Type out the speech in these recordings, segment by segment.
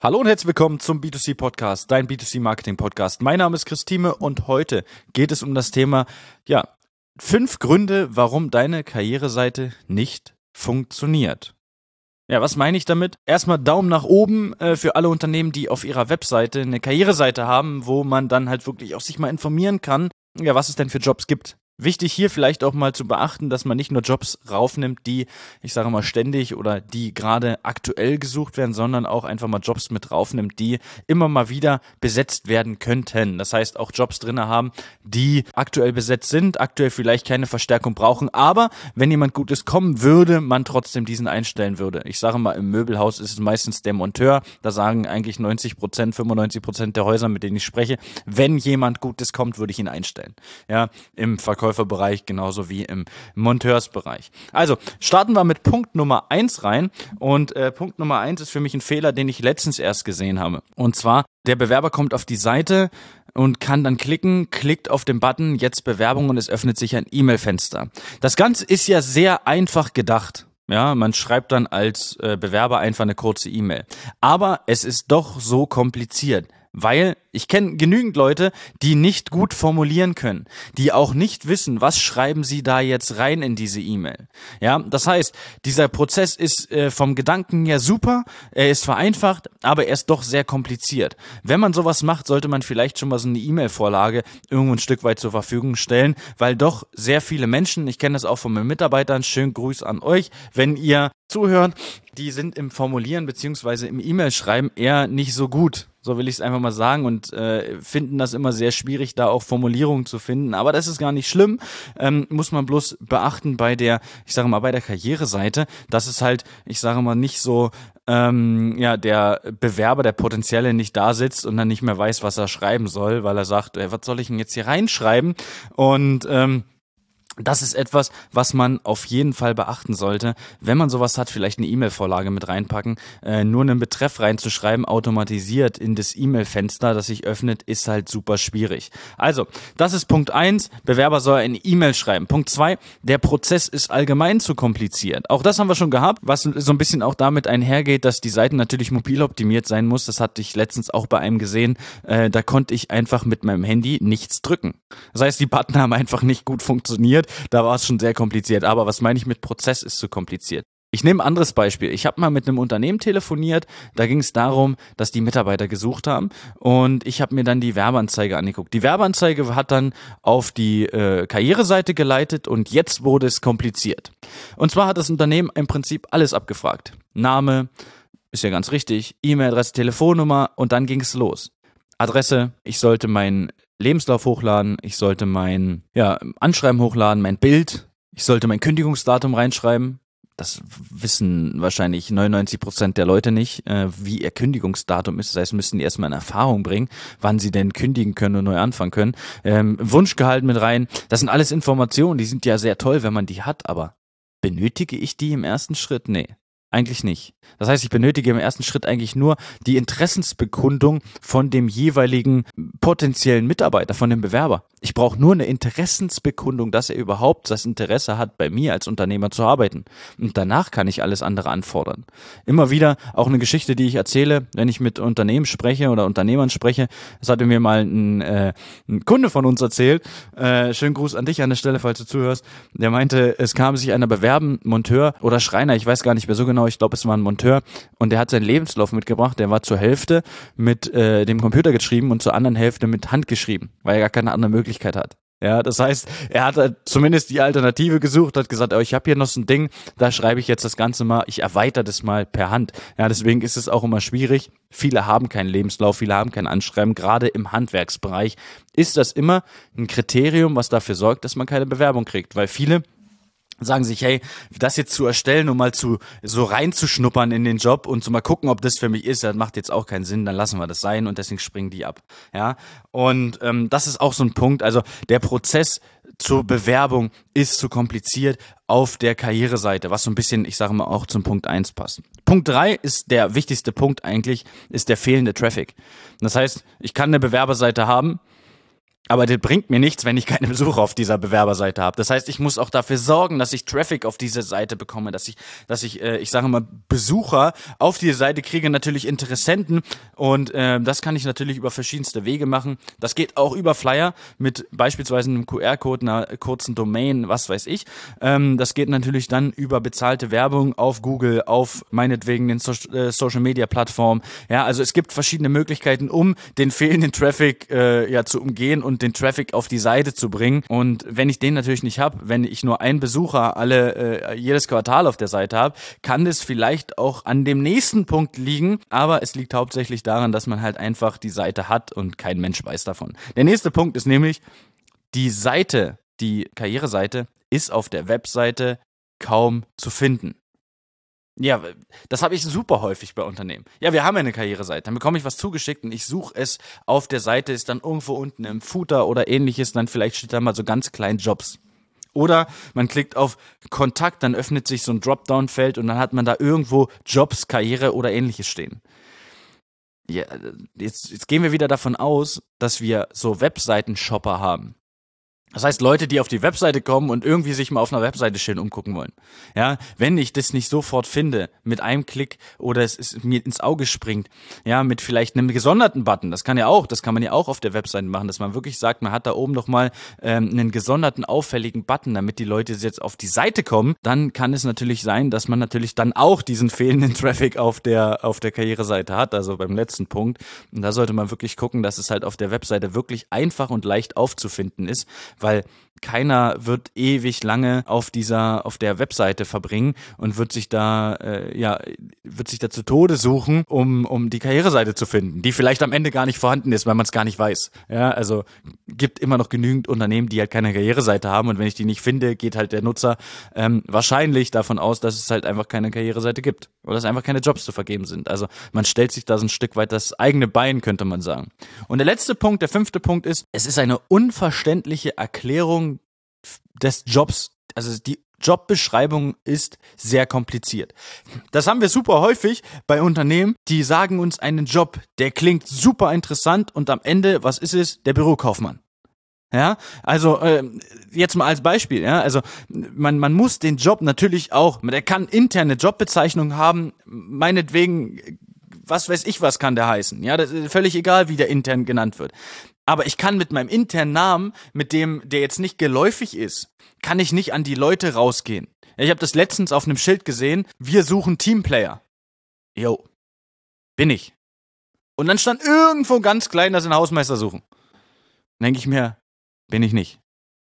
Hallo und herzlich willkommen zum B2C-Podcast, dein B2C-Marketing-Podcast. Mein Name ist Christine und heute geht es um das Thema, 5 Gründe, warum deine Karriereseite nicht funktioniert. Ja, was meine ich damit? Erstmal Daumen nach oben für alle Unternehmen, die auf ihrer Webseite eine Karriereseite haben, wo man dann halt wirklich auch sich mal informieren kann, was es denn für Jobs gibt. Wichtig hier vielleicht auch mal zu beachten, dass man nicht nur Jobs raufnimmt, die, ich sage mal, ständig oder die gerade aktuell gesucht werden, sondern auch einfach mal Jobs mit raufnimmt, die immer mal wieder besetzt werden könnten. Das heißt, auch Jobs drinne haben, die aktuell besetzt sind, aktuell vielleicht keine Verstärkung brauchen, aber wenn jemand Gutes kommen würde, man trotzdem diesen einstellen würde. Ich sage mal, im Möbelhaus ist es meistens der Monteur, da sagen eigentlich 95% der Häuser, mit denen ich spreche, wenn jemand Gutes kommt, würde ich ihn einstellen. Ja, im Verkäuferbereich genauso wie im Monteursbereich. Also starten wir mit Punkt Nummer 1 rein und Punkt Nummer 1 ist für mich ein Fehler, den ich letztens erst gesehen habe. Und zwar, der Bewerber kommt auf die Seite und kann dann klickt auf den Button, jetzt Bewerbung und es öffnet sich ein E-Mail-Fenster. Das Ganze ist ja sehr einfach gedacht. Ja, man schreibt dann als Bewerber einfach eine kurze E-Mail. Aber es ist doch so kompliziert. Weil ich kenne genügend Leute, die nicht gut formulieren können, die auch nicht wissen, was schreiben sie da jetzt rein in diese E-Mail. Ja, das heißt, dieser Prozess ist vom Gedanken her super, er ist vereinfacht, aber er ist doch sehr kompliziert. Wenn man sowas macht, sollte man vielleicht schon mal so eine E-Mail-Vorlage irgendwo ein Stück weit zur Verfügung stellen, weil doch sehr viele Menschen, ich kenne das auch von meinen Mitarbeitern, schönen Gruß an euch, wenn ihr zuhört, die sind im Formulieren beziehungsweise im E-Mail-Schreiben eher nicht so gut. So will ich es einfach mal sagen und finden das immer sehr schwierig, da auch Formulierungen zu finden. Aber das ist gar nicht schlimm, muss man bloß beachten bei der, bei der Karriereseite, dass es halt, nicht so, der Bewerber, der Potenzielle nicht da sitzt und dann nicht mehr weiß, was er schreiben soll, weil er sagt, was soll ich denn jetzt hier reinschreiben? Und das ist etwas, was man auf jeden Fall beachten sollte. Wenn man sowas hat, vielleicht eine E-Mail-Vorlage mit reinpacken. Nur einen Betreff reinzuschreiben, automatisiert in das E-Mail-Fenster, das sich öffnet, ist halt super schwierig. Also, das ist Punkt 1. Bewerber soll eine E-Mail schreiben. Punkt 2. Der Prozess ist allgemein zu kompliziert. Auch das haben wir schon gehabt, was so ein bisschen auch damit einhergeht, dass die Seite natürlich mobil optimiert sein muss. Das hatte ich letztens auch bei einem gesehen. Da konnte ich einfach mit meinem Handy nichts drücken. Das heißt, die Button haben einfach nicht gut funktioniert. Da war es schon sehr kompliziert. Aber was meine ich mit Prozess ist zu kompliziert? Ich nehme ein anderes Beispiel. Ich habe mal mit einem Unternehmen telefoniert, da ging es darum, dass die Mitarbeiter gesucht haben und ich habe mir dann die Werbeanzeige angeguckt. Die Werbeanzeige hat dann auf die Karriereseite geleitet und jetzt wurde es kompliziert. Und zwar hat das Unternehmen im Prinzip alles abgefragt. Name, ist ja ganz richtig, E-Mail-Adresse, Telefonnummer und dann ging es los. Adresse, ich sollte meinen Lebenslauf hochladen, ich sollte mein Anschreiben hochladen, mein Bild, ich sollte mein Kündigungsdatum reinschreiben. Das wissen wahrscheinlich 99% der Leute nicht, wie ihr Kündigungsdatum ist. Das heißt, müssen die erstmal in Erfahrung bringen, wann sie denn kündigen können und neu anfangen können. Wunschgehalt mit rein. Das sind alles Informationen, die sind ja sehr toll, wenn man die hat, aber benötige ich die im ersten Schritt? Nee. Eigentlich nicht. Das heißt, ich benötige im ersten Schritt eigentlich nur die Interessensbekundung von dem jeweiligen potenziellen Mitarbeiter, von dem Bewerber. Ich brauche nur eine Interessensbekundung, dass er überhaupt das Interesse hat, bei mir als Unternehmer zu arbeiten. Und danach kann ich alles andere anfordern. Immer wieder auch eine Geschichte, die ich erzähle, wenn ich mit Unternehmen spreche oder Unternehmern spreche. Das hatte mir mal ein Kunde von uns erzählt. Schönen Gruß an dich an der Stelle, falls du zuhörst. Der meinte, es kam sich einer bewerben, Monteur oder Schreiner, ich weiß gar nicht mehr so genau, ich glaube, es war ein Monteur und der hat seinen Lebenslauf mitgebracht, der war zur Hälfte mit dem Computer geschrieben und zur anderen Hälfte mit Hand geschrieben, weil er gar keine andere Möglichkeit hat. Ja, das heißt, er hat halt zumindest die Alternative gesucht, hat gesagt, ich habe hier noch so ein Ding, da schreibe ich jetzt das Ganze mal, ich erweitere das mal per Hand. Ja, deswegen ist es auch immer schwierig. Viele haben keinen Lebenslauf, viele haben kein Anschreiben. Gerade im Handwerksbereich ist das immer ein Kriterium, was dafür sorgt, dass man keine Bewerbung kriegt, weil viele sagen sich, hey, das jetzt zu erstellen, um mal so reinzuschnuppern in den Job und so mal gucken, ob das für mich ist, das macht jetzt auch keinen Sinn, dann lassen wir das sein und deswegen springen die ab. Ja, und das ist auch so ein Punkt, also der Prozess zur Bewerbung ist zu kompliziert auf der Karriereseite, was so ein bisschen, auch zum Punkt 1 passt. Punkt 3 ist der wichtigste Punkt eigentlich, ist der fehlende Traffic. Das heißt, ich kann eine Bewerberseite haben, Aber das bringt mir nichts, wenn ich keine Besucher auf dieser Bewerberseite habe. Das heißt, ich muss auch dafür sorgen, dass ich Traffic auf diese Seite bekomme, dass ich sage mal, Besucher auf diese Seite kriege, natürlich Interessenten. Und das kann ich natürlich über verschiedenste Wege machen. Das geht auch über Flyer mit beispielsweise einem QR-Code, einer kurzen Domain, was weiß ich. Das geht natürlich dann über bezahlte Werbung auf Google, auf meinetwegen den Social-Media-Plattformen. Ja, also es gibt verschiedene Möglichkeiten, um den fehlenden Traffic zu umgehen und den Traffic auf die Seite zu bringen. Und wenn ich den natürlich nicht habe, wenn ich nur einen Besucher jedes Quartal auf der Seite habe, kann das vielleicht auch an dem nächsten Punkt liegen, aber es liegt hauptsächlich daran, dass man halt einfach die Seite hat und kein Mensch weiß davon. Der nächste Punkt ist nämlich, die Karriereseite ist auf der Webseite kaum zu finden. Ja, das habe ich super häufig bei Unternehmen. Ja, wir haben ja eine Karriereseite, dann bekomme ich was zugeschickt und ich suche es auf der Seite, ist dann irgendwo unten im Footer oder ähnliches, dann vielleicht steht da mal so ganz klein Jobs. Oder man klickt auf Kontakt, dann öffnet sich so ein Dropdown-Feld und dann hat man da irgendwo Jobs, Karriere oder ähnliches stehen. Ja, jetzt gehen wir wieder davon aus, dass wir so Webseiten-Shopper haben. Das heißt, Leute, die auf die Webseite kommen und irgendwie sich mal auf einer Webseite schön umgucken wollen. Ja, wenn ich das nicht sofort finde, mit einem Klick oder es mir ins Auge springt, ja, mit vielleicht einem gesonderten Button, das kann man ja auch auf der Webseite machen, dass man wirklich sagt, man hat da oben nochmal einen gesonderten, auffälligen Button, damit die Leute jetzt auf die Seite kommen, dann kann es natürlich sein, dass man natürlich dann auch diesen fehlenden Traffic auf der Karriereseite hat, also beim letzten Punkt. Und da sollte man wirklich gucken, dass es halt auf der Webseite wirklich einfach und leicht aufzufinden ist, weil keiner wird ewig lange auf der Webseite verbringen und wird sich da zu Tode suchen, um die Karriereseite zu finden, die vielleicht am Ende gar nicht vorhanden ist, weil man es gar nicht weiß. Ja, also gibt immer noch genügend Unternehmen, die halt keine Karriereseite haben und wenn ich die nicht finde, geht halt der Nutzer wahrscheinlich davon aus, dass es halt einfach keine Karriereseite gibt oder dass einfach keine Jobs zu vergeben sind. Also man stellt sich da so ein Stück weit das eigene Bein, könnte man sagen. Und der letzte Punkt, der 5. Punkt ist, es ist eine unverständliche Erklärung des Jobs. Also die Jobbeschreibung ist sehr kompliziert. Das haben wir super häufig bei Unternehmen, die sagen uns einen Job, der klingt super interessant und am Ende, was ist es? Der Bürokaufmann. Ja, also jetzt mal als Beispiel, ja, also man muss den Job natürlich auch, der kann interne Jobbezeichnung haben, meinetwegen, was weiß ich, was kann der heißen, ja, das ist völlig egal, wie der intern genannt wird. Aber ich kann mit meinem internen Namen, mit dem, der jetzt nicht geläufig ist, kann ich nicht an die Leute rausgehen. Ja, ich habe das letztens auf einem Schild gesehen, wir suchen Teamplayer. Jo, bin ich. Und dann stand irgendwo ganz klein, dass sie einen Hausmeister suchen. Dann denke ich mir, bin ich nicht.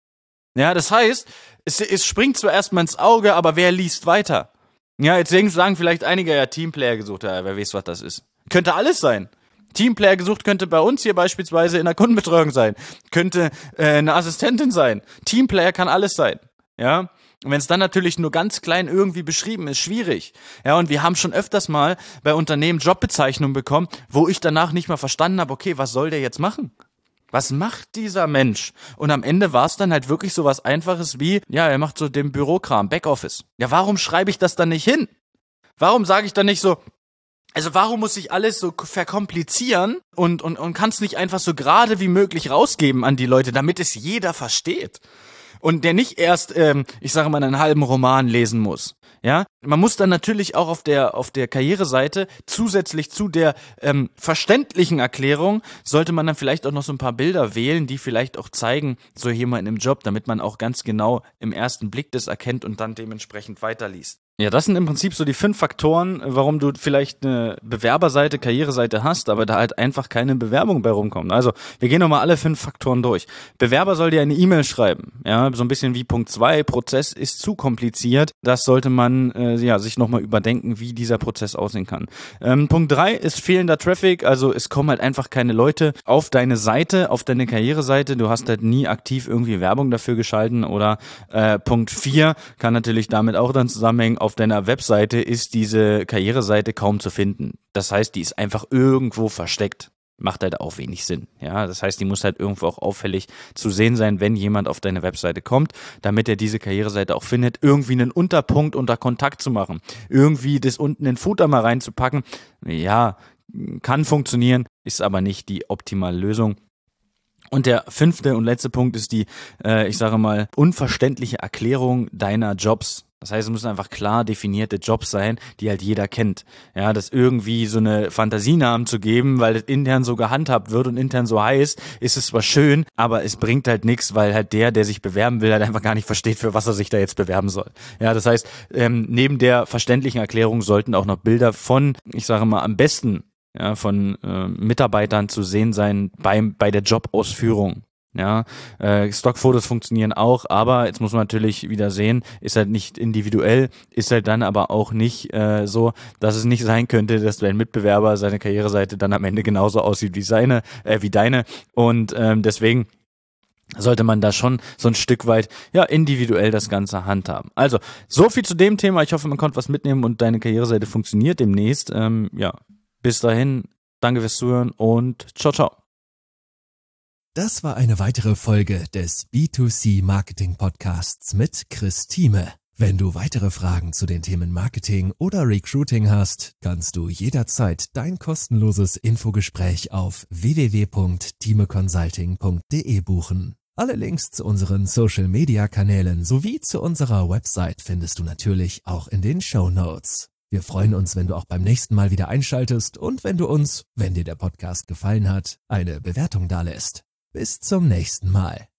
Ja, das heißt, es springt zwar erstmal ins Auge, aber wer liest weiter? Ja, jetzt sagen vielleicht einige, ja, Teamplayer gesucht, ja, wer weiß, was das ist. Könnte alles sein. Teamplayer gesucht könnte bei uns hier beispielsweise in der Kundenbetreuung sein. Könnte eine Assistentin sein. Teamplayer kann alles sein. Ja. Und wenn es dann natürlich nur ganz klein irgendwie beschrieben ist, schwierig. Ja, und wir haben schon öfters mal bei Unternehmen Jobbezeichnungen bekommen, wo ich danach nicht mal verstanden habe, okay, was soll der jetzt machen? Was macht dieser Mensch? Und am Ende war es dann halt wirklich so was Einfaches wie, ja, er macht so den Bürokram, Backoffice. Ja, warum schreibe ich das dann nicht hin? Warum sage ich dann nicht so, also warum muss ich alles so verkomplizieren und kann es nicht einfach so gerade wie möglich rausgeben an die Leute, damit es jeder versteht? Und der nicht erst, ich sage mal, einen halben Roman lesen muss. Ja, man muss dann natürlich auch auf der Karriereseite zusätzlich zu der verständlichen Erklärung sollte man dann vielleicht auch noch so ein paar Bilder wählen, die vielleicht auch zeigen, so jemand im Job, damit man auch ganz genau im ersten Blick das erkennt und dann dementsprechend weiterliest. Ja, das sind im Prinzip so die 5 Faktoren, warum du vielleicht eine Bewerberseite, Karriereseite hast, aber da halt einfach keine Bewerbung bei rumkommt. Also, wir gehen nochmal alle 5 Faktoren durch. Bewerber soll dir eine E-Mail schreiben. Ja, so ein bisschen wie Punkt 2, Prozess ist zu kompliziert. Das sollte man sich nochmal überdenken, wie dieser Prozess aussehen kann. Punkt 3 ist fehlender Traffic, also es kommen halt einfach keine Leute auf deine Seite, auf deine Karriereseite. Du hast halt nie aktiv irgendwie Werbung dafür geschalten oder Punkt 4 kann natürlich damit auch dann zusammenhängen, auf deiner Webseite ist diese Karriereseite kaum zu finden. Das heißt, die ist einfach irgendwo versteckt. Macht halt auch wenig Sinn. Ja, das heißt, die muss halt irgendwo auch auffällig zu sehen sein, wenn jemand auf deine Webseite kommt, damit er diese Karriereseite auch findet, irgendwie einen Unterpunkt unter Kontakt zu machen, irgendwie das unten in den Footer mal reinzupacken. Ja, kann funktionieren, ist aber nicht die optimale Lösung. Und der 5. und letzte Punkt ist die, ich sage mal, unverständliche Erklärung deiner Jobs. Das heißt, es müssen einfach klar definierte Jobs sein, die halt jeder kennt. Ja, das irgendwie so eine Fantasienamen zu geben, weil das intern so gehandhabt wird und intern so heißt, ist es zwar schön, aber es bringt halt nichts, weil halt der sich bewerben will, halt einfach gar nicht versteht, für was er sich da jetzt bewerben soll. Ja, das heißt, neben der verständlichen Erklärung sollten auch noch Bilder von, ich sage mal, am besten von Mitarbeitern zu sehen sein bei der Jobausführung. Ja, Stockfotos funktionieren auch, aber jetzt muss man natürlich wieder sehen, ist halt nicht individuell, ist halt dann aber auch nicht so, dass es nicht sein könnte, dass dein Mitbewerber seine Karriereseite dann am Ende genauso aussieht wie deine und deswegen sollte man da schon so ein Stück weit individuell das Ganze handhaben. Also, so viel zu dem Thema. Ich hoffe, man konnte was mitnehmen und deine Karriereseite funktioniert demnächst. Bis dahin, danke fürs Zuhören und ciao, ciao. Das war eine weitere Folge des B2C Marketing Podcasts mit Chris Thieme. Wenn du weitere Fragen zu den Themen Marketing oder Recruiting hast, kannst du jederzeit dein kostenloses Infogespräch auf www.thimeconsulting.de buchen. Alle Links zu unseren Social-Media-Kanälen sowie zu unserer Website findest du natürlich auch in den Shownotes. Wir freuen uns, wenn du auch beim nächsten Mal wieder einschaltest und wenn du uns, wenn dir der Podcast gefallen hat, eine Bewertung dalässt. Bis zum nächsten Mal.